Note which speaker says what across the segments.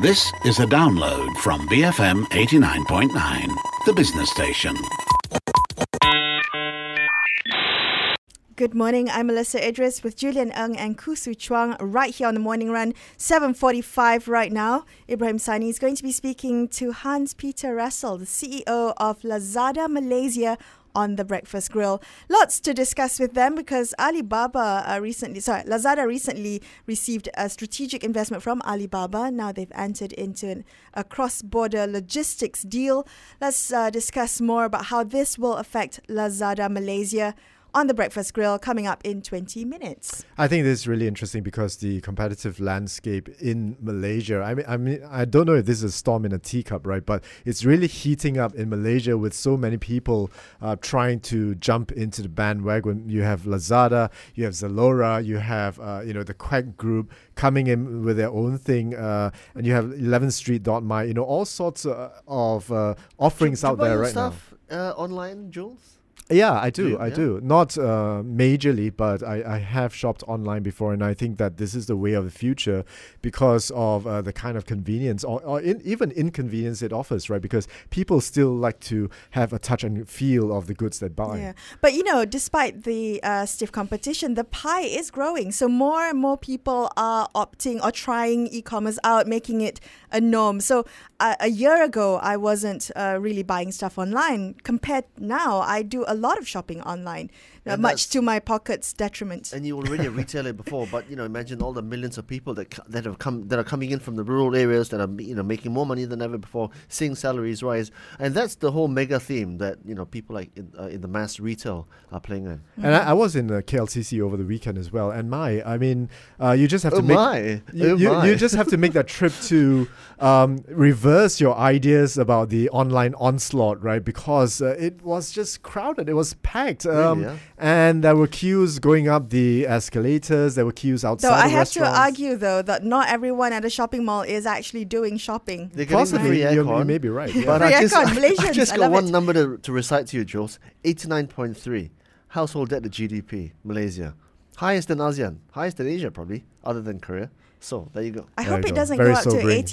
Speaker 1: This is a download from BFM 89.9, the business station.
Speaker 2: Good morning, I'm Melissa Idris with Julian Ng and Khoo Su Chuang right here on the Morning Run, 7:45 right now. Ibrahim Sani is going to be speaking to Hans-Peter Russell, the CEO of Lazada Malaysia, on the Breakfast Grill. Lots to discuss with them because Lazada recently received a strategic investment from Alibaba. Now they've entered into a cross-border logistics deal. Let's discuss more about how this will affect Lazada Malaysia on the Breakfast Grill coming up in 20 minutes.
Speaker 3: I think this is really interesting because the competitive landscape in Malaysia, I mean, I don't know if this is a storm in a teacup, right? But it's really heating up in Malaysia with so many people trying to jump into the bandwagon. You have Lazada, you have Zalora, you have the Quack Group coming in with their own thing, and you have 11th Street.my, all sorts of offerings out there right now.
Speaker 4: Online, Jules?
Speaker 3: Yeah, I do. Not majorly, but I have shopped online before, and I think that this is the way of the future because of the kind of convenience or even inconvenience it offers, right? Because people still like to have a touch and feel of the goods they buy.
Speaker 2: Yeah, but despite the stiff competition, the pie is growing. So more and more people are opting or trying e-commerce out, making it a norm. So a year ago, I wasn't really buying stuff online. Compared now, I do a lot of shopping online, much to my pocket's detriment.
Speaker 4: And you were already a retailer before, but imagine all the millions of people that are coming in from the rural areas that are making more money than ever before, seeing salaries rise, and that's the whole mega theme that people like in the mass retail are playing in.
Speaker 3: Mm-hmm. And I was in KLCC over the weekend as well, and you just have to you just have to make that trip to reverse your ideas about the online onslaught, right? Because it was just crowded. It was packed. And there were queues going up the escalators. There were queues outside the restaurants.
Speaker 2: I have to argue, though, that not everyone at a shopping mall is actually doing shopping.
Speaker 3: Possibly, you may be right. Yeah.
Speaker 4: But I just got one number to recite to you, Jules. 89.3. Household debt to GDP, Malaysia. Highest in ASEAN. Highest in Asia, probably, other than Korea. So, there you go.
Speaker 2: I hope it doesn't go up to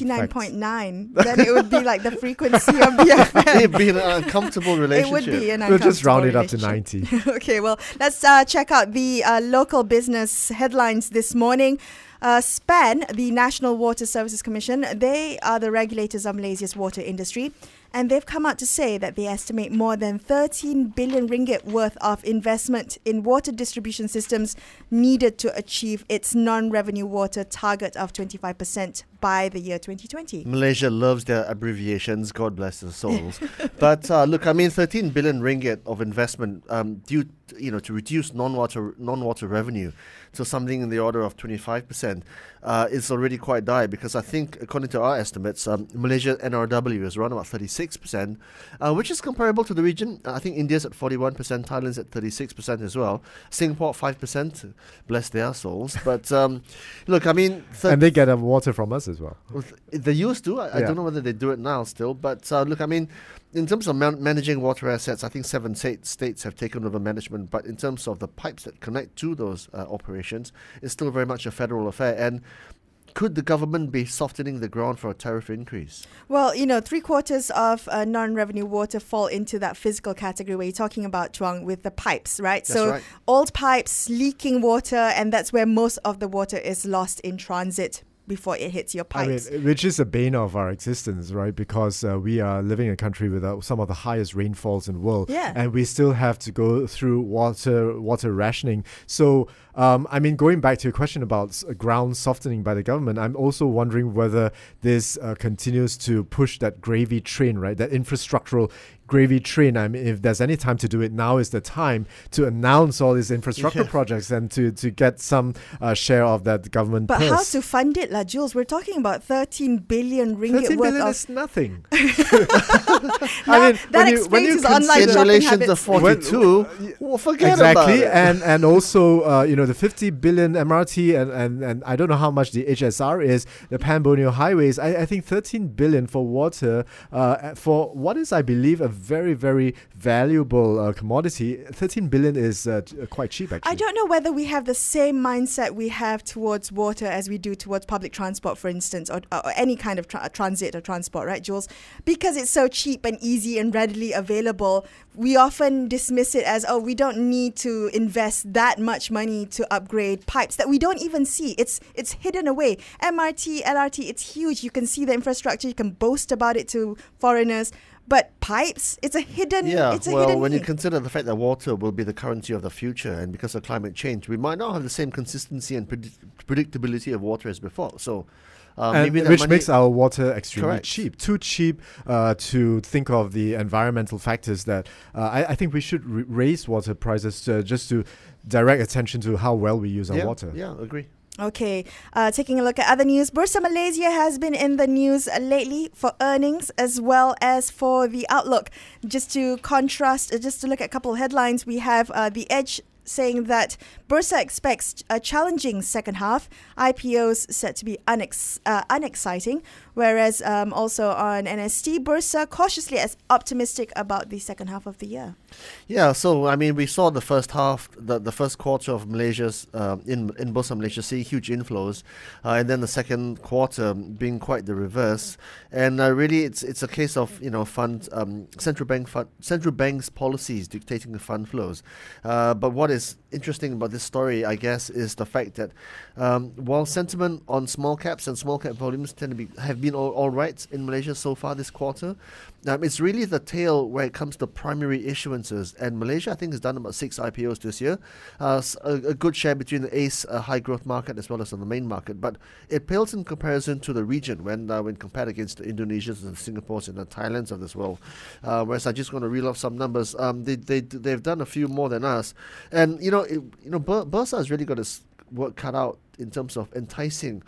Speaker 2: 89.9. Then it would be like the frequency of BFM.
Speaker 4: It would be an uncomfortable relationship.
Speaker 2: It would be an uncomfortable
Speaker 3: We'll just round it up to 90.
Speaker 2: Okay, well, let's check out the local business headlines this morning. SPAN, the National Water Services Commission, they are the regulators of Malaysia's water industry. And they've come out to say that they estimate more than 13 billion ringgit worth of investment in water distribution systems needed to achieve its non-revenue water target of 25% by the year 2020.
Speaker 4: Malaysia loves their abbreviations, God bless their souls. But 13 billion ringgit of investment due to reduce non-water revenue to something in the order of 25% is already quite dire, because I think, according to our estimates, Malaysia NRW is around about 36%, which is comparable to the region. I think India's at 41%, Thailand's at 36% as well. Singapore 5%, bless their souls. But and
Speaker 3: they get water from us as well.
Speaker 4: They used to. I don't know whether they do it now still. But in terms of managing water assets, I think 7 states have taken over management. But in terms of the pipes that connect to those operations, it's still very much a federal affair. And could the government be softening the ground for a tariff increase?
Speaker 2: Well, 3/4 of non-revenue water fall into that physical category where you're talking about, Chuang, with the pipes, right?
Speaker 4: That's right.
Speaker 2: Old pipes, leaking water, and that's where most of the water is lost in transit before it hits your pipes.
Speaker 3: Which is a bane of our existence, right? Because we are living in a country with some of the highest rainfalls in the world.
Speaker 2: Yeah.
Speaker 3: And we still have to go through water rationing. So, going back to your question about ground softening by the government, I'm also wondering whether this continues to push that gravy train, right? That infrastructural gravy train. If there's any time to do it, now is the time to announce all these infrastructure projects and to get some share of that government
Speaker 2: purse.
Speaker 3: But
Speaker 2: how to fund it, Jules? We're talking about 13 billion ringgit
Speaker 3: 13
Speaker 2: worth
Speaker 3: billion
Speaker 2: of...
Speaker 3: is nothing.
Speaker 2: That explains his online
Speaker 4: in
Speaker 2: shopping
Speaker 4: relation
Speaker 2: habits.
Speaker 4: to 42, forget
Speaker 3: exactly.
Speaker 4: about it.
Speaker 3: And also, the 50 billion MRT and I don't know how much the HSR is, the Pan Borneo highways. I think 13 billion for water for what is, I believe, a very, very valuable commodity, 13 billion is quite cheap, actually.
Speaker 2: I don't know whether we have the same mindset we have towards water as we do towards public transport, for instance, or any kind of transit or transport, right, Jules? Because it's so cheap and easy and readily available, we often dismiss it as, we don't need to invest that much money to upgrade pipes that we don't even see. It's hidden away. MRT, LRT, it's huge. You can see the infrastructure. You can boast about it to foreigners. But pipes, it's a hidden.
Speaker 4: When you consider the fact that water will be the currency of the future, and because of climate change, we might not have the same consistency and predictability of water as before. So, maybe
Speaker 3: which makes our water extremely
Speaker 4: Correct.
Speaker 3: cheap, too cheap to think of the environmental factors that I think we should raise water prices just to direct attention to how well we use our water.
Speaker 4: Yeah, agree.
Speaker 2: Okay, taking a look at other news. Bursa Malaysia has been in the news lately for earnings as well as for the outlook. Just to contrast, just to look at a couple of headlines, we have The Edge saying that Bursa expects a challenging second half. IPOs set to be unexciting, whereas also on NST, Bursa cautiously optimistic about the second half of the year.
Speaker 4: Yeah, so I mean, we saw the first half, the first quarter of Malaysia's in Bursa Malaysia see huge inflows, and then the second quarter being quite the reverse. And really, it's a case of central banks policies dictating the fund flows. But what is interesting about this story, I guess, is the fact that while sentiment on small caps and small cap volumes have been all right in Malaysia so far this quarter, it's really the tail where it comes to primary issuances. And Malaysia, I think, has done about 6 IPOs this year, a good share between the ACE high growth market as well as on the main market. But it pales in comparison to the region when compared against the Indonesians and Singapores and the Thailands of this world. Whereas I just want to reel off some numbers. They've done a few more than us, and Bursa has really got its work cut out in terms of enticing,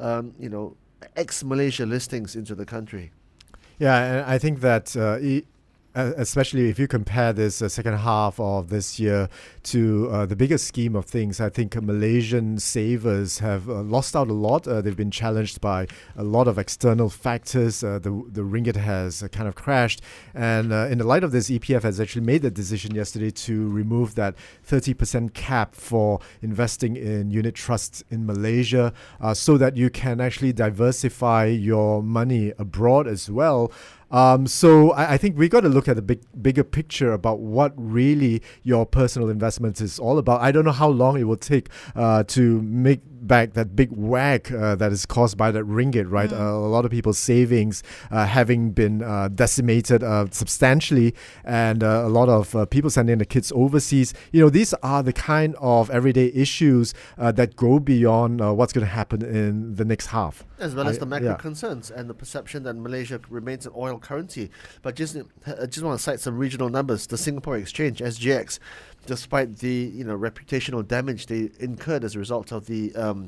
Speaker 4: ex-Malaysia listings into the country.
Speaker 3: Yeah, and I think that especially if you compare this second half of this year to the bigger scheme of things, I think Malaysian savers have lost out a lot. They've been challenged by a lot of external factors. The ringgit has kind of crashed. And in the light of this, EPF has actually made the decision yesterday to remove that 30% cap for investing in unit trusts in Malaysia so that you can actually diversify your money abroad as well. So I think we got to look at the bigger picture about what really your personal investment is all about. I don't know how long it will take to make back that big whack that is caused by that ringgit, right? A lot of people's savings having been decimated substantially, and a lot of people sending their kids overseas. These are the kind of everyday issues that go beyond what's going to happen in the next half.
Speaker 4: As well as the macro concerns and the perception that Malaysia remains an oil currency. But just want to cite some regional numbers. The Singapore Exchange, SGX, despite the reputational damage they incurred as a result of the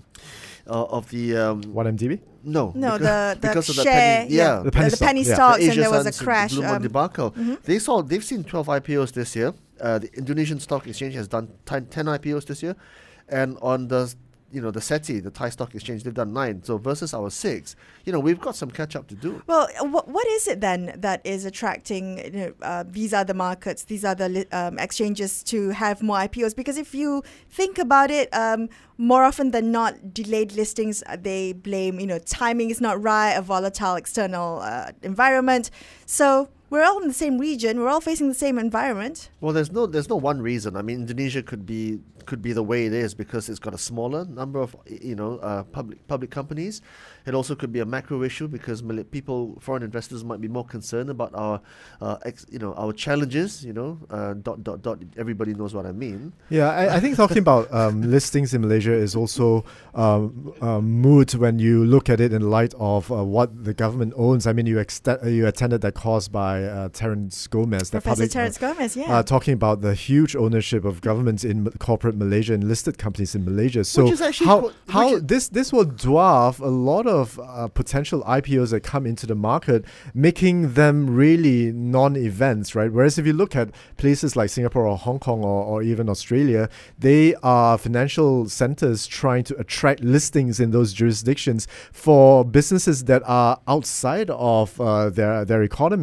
Speaker 3: 1MDB?
Speaker 2: No,
Speaker 4: because of
Speaker 2: share,
Speaker 3: the penny
Speaker 2: stocks,
Speaker 4: the
Speaker 2: and there was a
Speaker 4: Asia
Speaker 2: crash.
Speaker 4: Blue Moon debacle. They've seen 12 IPOs this year. The Indonesian Stock Exchange has done 10 IPOs this year, and on the SETI, the Thai Stock Exchange, they've done 9. So versus our 6, we've got some catch up to do.
Speaker 2: Well, what is it then that is attracting these other markets, these other exchanges to have more IPOs? Because if you think about it, more often than not, delayed listings, they blame, timing is not right, a volatile external environment. So we're all in the same region. We're all facing the same environment.
Speaker 4: Well, there's no one reason. I mean, Indonesia could be the way it is because it's got a smaller number of public companies. It also could be a macro issue because foreign investors might be more concerned about our challenges. Everybody knows what I mean.
Speaker 3: Yeah, I think talking about listings in Malaysia is also moot when you look at it in light of what the government owns. I mean, you attended that course by Terence Gomez,
Speaker 2: Professor Terence Gomez,
Speaker 3: talking about the huge ownership of governments in corporate Malaysia and listed companies in Malaysia. So
Speaker 4: which is actually
Speaker 3: this will dwarf a lot of potential IPOs that come into the market, making them really non-events, right? Whereas if you look at places like Singapore or Hong Kong or even Australia, they are financial centers trying to attract listings in those jurisdictions for businesses that are outside of their economy.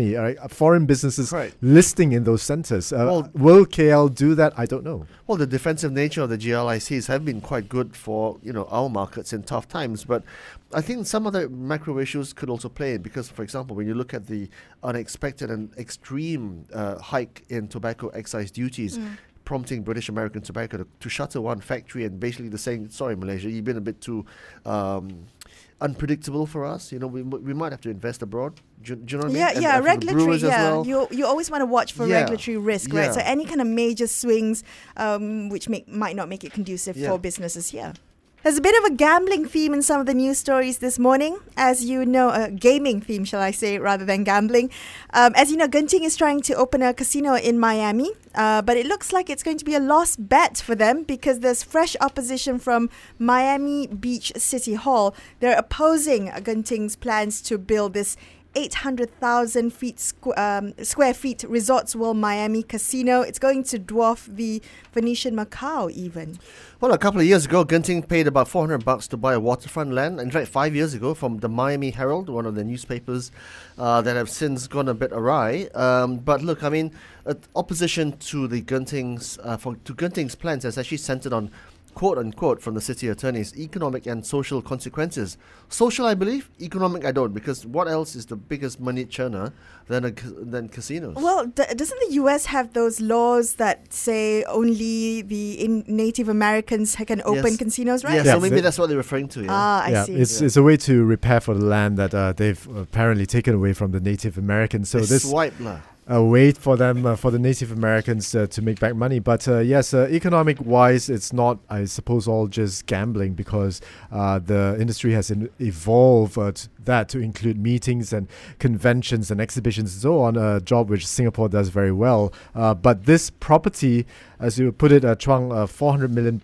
Speaker 3: foreign businesses
Speaker 4: Right.
Speaker 3: listing in those centers.
Speaker 4: Well-
Speaker 3: Will KL do that? I don't know.
Speaker 4: Well, the defensive nature of the GLICs have been quite good for our markets in tough times, but I think some other macro issues could also play in because, for example, when you look at the unexpected and extreme hike in tobacco excise duties, prompting British American Tobacco to shutter one factory and basically saying, sorry, Malaysia, you've been a bit too unpredictable for us. We might have to invest abroad. Do you know what I mean?
Speaker 2: Yeah,
Speaker 4: And
Speaker 2: yeah,
Speaker 4: for the
Speaker 2: regulatory.
Speaker 4: brewers as
Speaker 2: Yeah,
Speaker 4: well.
Speaker 2: you always want to watch for
Speaker 4: Yeah.
Speaker 2: regulatory risk, right?
Speaker 4: Yeah.
Speaker 2: So any kind of major swings, which might not make it conducive
Speaker 4: Yeah.
Speaker 2: for businesses here. There's a bit of a gambling theme in some of the news stories this morning. As you know, a gaming theme, shall I say, rather than gambling. As you know, Genting is trying to open a casino in Miami, but it looks like it's going to be a lost bet for them because there's fresh opposition from Miami Beach City Hall. They're opposing Genting's plans to build this 800,000 square feet Resorts World Miami casino. It's going to dwarf the Venetian Macau even.
Speaker 4: Well, a couple of years ago, Genting paid about $400 to buy a waterfront land. In fact, 5 years ago, from the Miami Herald, one of the newspapers that have since gone a bit awry. But look, I mean, opposition to the Genting's plans has actually centered on, quote unquote, from the city attorneys, economic and social consequences. Social, I believe. Economic, I don't, because what else is the biggest money churner than casinos?
Speaker 2: Well, doesn't the US have those laws that say only the Native Americans can open
Speaker 4: Yes.
Speaker 2: casinos, right?
Speaker 4: Yeah,
Speaker 3: Yeah,
Speaker 4: so maybe
Speaker 3: they-
Speaker 4: that's what they're referring to. Yeah.
Speaker 2: I see.
Speaker 3: It's a way to repair for the land that they've apparently taken away from the Native Americans. So
Speaker 4: They
Speaker 3: this
Speaker 4: swipe lah.
Speaker 3: a way for them, for the Native Americans to make back money. But yes, economic-wise, it's not, I suppose, all just gambling because the industry has evolved to include meetings and conventions and exhibitions and so on, a job which Singapore does very well. But this property, as you put it, Chuang, $400 million.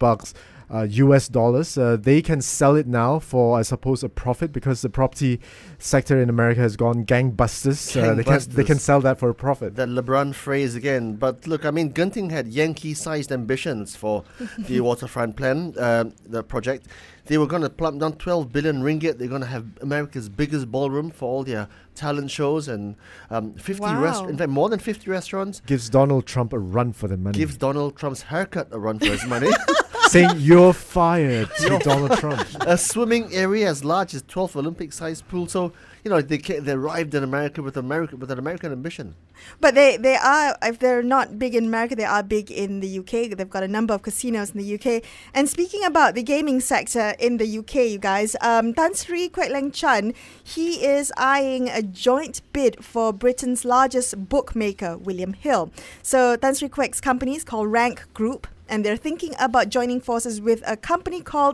Speaker 3: US dollars. They can sell it now for, I suppose, a profit because the property sector in America has gone gangbusters. They can sell that for a profit.
Speaker 4: That LeBron phrase again. But look, I mean, Genting had Yankee-sized ambitions for the waterfront plan, the project. They were going to plump down 12 billion ringgit. They're going to have America's biggest ballroom for all their talent shows and 50
Speaker 2: Wow.
Speaker 4: in fact, more than 50 restaurants.
Speaker 3: Gives Donald Trump a run for their money.
Speaker 4: Gives Donald Trump's haircut a run for his money.
Speaker 3: Saying you're fired to Donald Trump.
Speaker 4: A swimming area as large as 12 Olympic-sized pool. So, they arrived in America with an American ambition.
Speaker 2: But they are, if they're not big in America, they are big in the UK. They've got a number of casinos in the UK. And speaking about the gaming sector in the UK, you guys, Tan Sri Kwek Leng Chan, he is eyeing a joint bid for Britain's largest bookmaker, William Hill. So Tan Sri Kwek's company is called Rank Group, and they're thinking about joining forces with a company called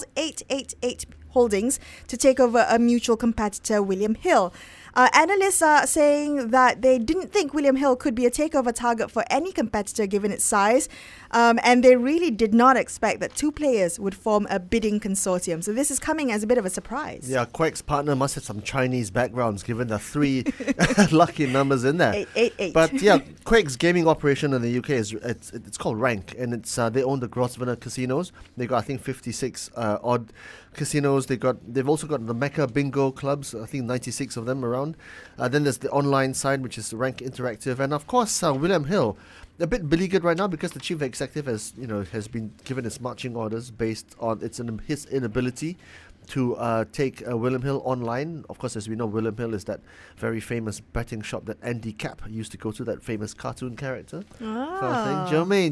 Speaker 2: 888 Holdings to take over a mutual competitor, William Hill. Analysts are saying that they didn't think William Hill could be a takeover target for any competitor given its size, and they really did not expect that two players would form a bidding consortium. So this is coming as a bit of a surprise.
Speaker 4: Yeah, Quack's partner must have some Chinese backgrounds given the three lucky numbers in there.
Speaker 2: 888.
Speaker 4: But yeah, Quake's gaming operation in the UK it's called Rank, and it's they own the Grosvenor casinos. They got I think 56 odd casinos. They've also got the Mecca Bingo clubs. I think 96 of them around. Then there's the online side, which is Rank Interactive, and of course William Hill. A bit beleaguered right now because the chief executive has been given his marching orders based on his inability to take William Hill online. Of course, as we know, William Hill is that very famous betting shop that Andy Capp used to go to, that famous cartoon character.
Speaker 2: Oh.
Speaker 4: Jermaine,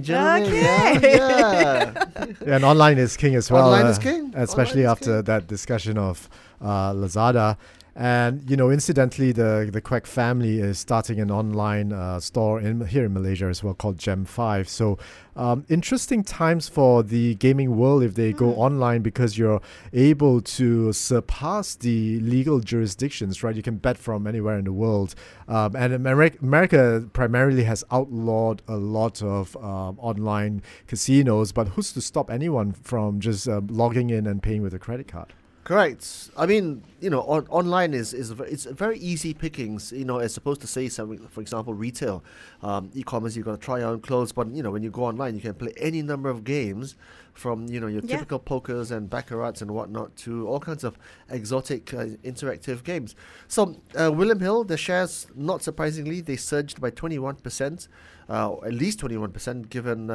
Speaker 2: Okay.
Speaker 4: yeah.
Speaker 3: Yeah, and online is king as well.
Speaker 4: Online is king.
Speaker 3: Especially
Speaker 4: Online is
Speaker 3: after that discussion of Lazada. And, incidentally, the Quack family is starting an online store here in Malaysia as well called Gem5. So, interesting times for the gaming world if they go online because you're able to surpass the legal jurisdictions, right? You can bet from anywhere in the world. And America primarily has outlawed a lot of online casinos, but who's to stop anyone from just logging in and paying with a credit card?
Speaker 4: Correct. I mean, online is it's very easy pickings. As opposed to say something, for example, retail, e-commerce. You've got to try your own clothes, but when you go online, you can play any number of games, from your typical pokers and baccarats and whatnot to all kinds of exotic interactive games. So William Hill, the shares, not surprisingly, they surged by 21%, at least 21%,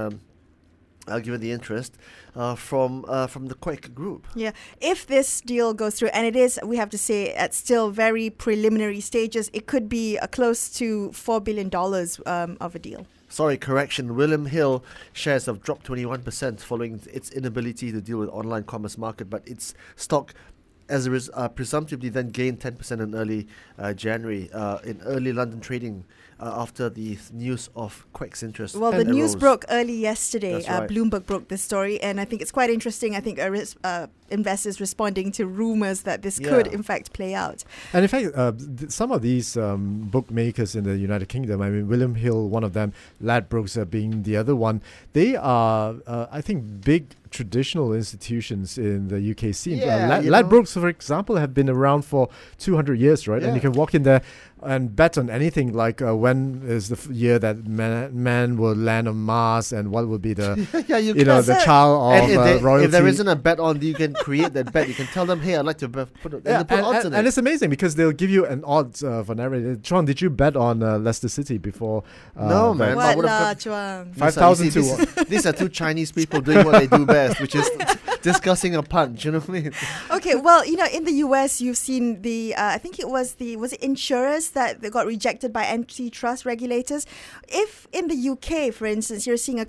Speaker 4: given the interest from the Quake Group.
Speaker 2: Yeah, if this deal goes through, and it is, we have to say, at still very preliminary stages, it could be close to $4 billion of a deal.
Speaker 4: Sorry, correction. William Hill shares have dropped 21% following its inability to deal with online commerce market, but its stock presumptively then gained 10% in early January in early London trading after the news of Quake's interest.
Speaker 2: Well, the news broke early yesterday.
Speaker 4: That's right.
Speaker 2: Bloomberg broke this story, and I think it's quite interesting. I think investors responding to rumors that this could, in fact, play out.
Speaker 3: And in fact, some of these bookmakers in the United Kingdom, I mean, William Hill, one of them, Ladbrokes being the other one, they are, I think, big traditional institutions in the UK scene. Ladbrokes, for example, have been around for 200 years, right?
Speaker 4: Yeah.
Speaker 3: And you can walk in there and bet on anything, like when is the year that man will land on Mars, and what will be the the child of royalty.
Speaker 4: If there isn't a bet on, you can create that bet. You can tell them, hey, I'd like to put odds on it.
Speaker 3: And it's amazing because they'll give you an odds for narrative. Chuang, did you bet on Leicester City before?
Speaker 4: No, man.
Speaker 2: What la, Chuang?
Speaker 3: 5,000 to 1.
Speaker 4: These are two Chinese people doing what they do best, which is discussing a punch. You know what I mean?
Speaker 2: Okay, well, in the US, you've seen the, I think it was it insurers that they got rejected by antitrust regulators. If in the UK, for instance, you're seeing a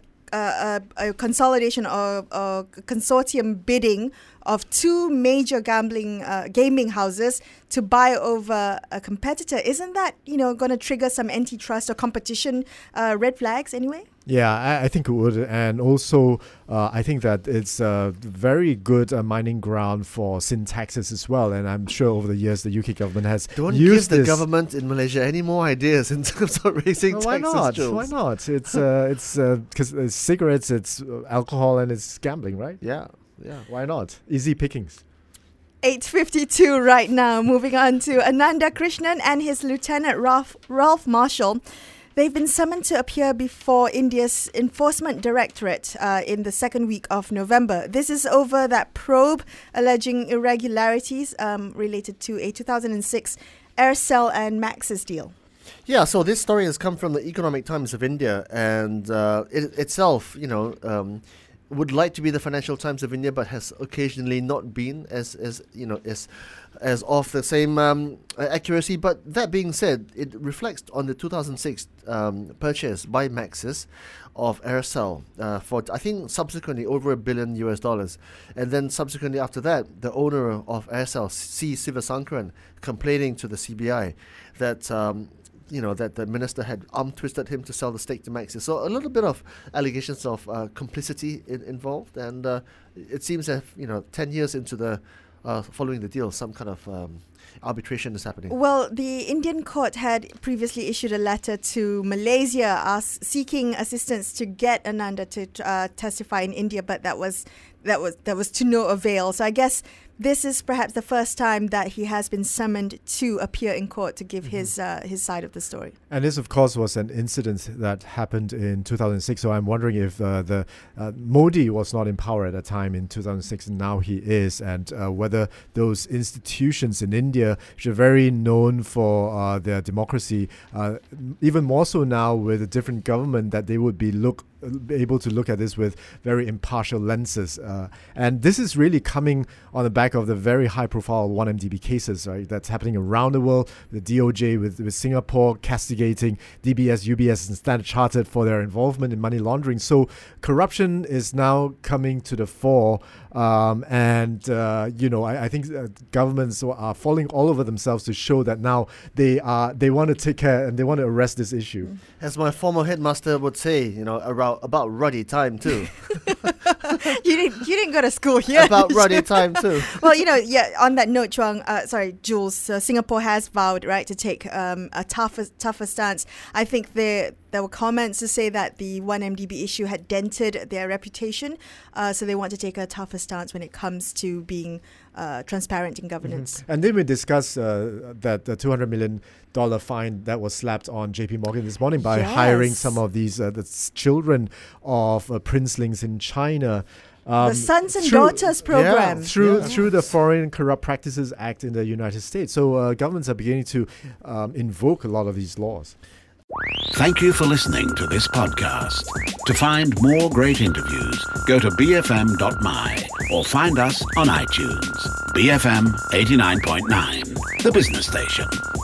Speaker 2: consolidation or consortium bidding of two major gaming houses to buy over a competitor, isn't that going to trigger some antitrust or competition red flags anyway?
Speaker 3: Yeah, I think it would. And also, I think that it's a very good mining ground for sin taxes as well. And I'm sure over the years, the UK government has
Speaker 4: Don't
Speaker 3: used
Speaker 4: give the government in Malaysia any more ideas in terms of raising taxes.
Speaker 3: Why not?
Speaker 4: Jules.
Speaker 3: Why not? It's because it's cigarettes, it's alcohol, and it's gambling, right?
Speaker 4: Yeah.
Speaker 3: Why not? Easy pickings.
Speaker 2: 8:52 right now. Moving on to Ananda Krishnan and his Lieutenant Ralph Marshall. They've been summoned to appear before India's Enforcement Directorate in the second week of November. This is over that probe alleging irregularities related to a 2006 Aircel and Maxis deal.
Speaker 4: Yeah, so this story has come from the Economic Times of India, and it itself, would like to be the Financial Times of India, but has occasionally not been as of the same accuracy. But that being said, it reflects on the 2006 purchase by Maxis of Aircel for, I think, subsequently over $1 billion, and then subsequently after that, the owner of Aircel, C. Sivasankaran, complaining to the CBI that that the minister had twisted him to sell the stake to Maxis. So a little bit of allegations of complicity involved, and it seems that 10 years into the following the deal, some kind of arbitration is happening.
Speaker 2: Well, the Indian court had previously issued a letter to Malaysia seeking assistance to get Ananda to testify in India, but that was to no avail. So I guess this is perhaps the first time that he has been summoned to appear in court to give his side of the story.
Speaker 3: And this, of course, was an incident that happened in 2006. So I'm wondering if the Modi was not in power at that time in 2006, and now he is, and whether those institutions in India, which are very known for their democracy, even more so now with a different government, that they would be able to look at this with very impartial lenses. And this is really coming on the back of the very high-profile 1MDB cases, right? That's happening around the world. The DOJ with Singapore castigating DBS, UBS, and Standard Chartered for their involvement in money laundering. So corruption is now coming to the fore. I think governments are falling all over themselves to show that now they want to take care and they want to arrest this issue.
Speaker 4: As my former headmaster would say, about ruddy time too.
Speaker 2: You didn't go to school here.
Speaker 4: About running time too.
Speaker 2: Well, on that note, Jules, Singapore has vowed, right, to take a tougher stance. I think there were comments to say that the 1MDB issue had dented their reputation, so they want to take a tougher stance when it comes to being transparent in governance.
Speaker 3: Mm-hmm. And then we discussed that the $200 million fine that was slapped on JP Morgan this morning by hiring some of these the children of princelings in China.
Speaker 2: The Sons and Daughters program.
Speaker 3: Through the Foreign Corrupt Practices Act in the United States. So governments are beginning to invoke a lot of these laws.
Speaker 1: Thank you for listening to this podcast. To find more great interviews, go to bfm.my or find us on iTunes. BFM 89.9, the business station.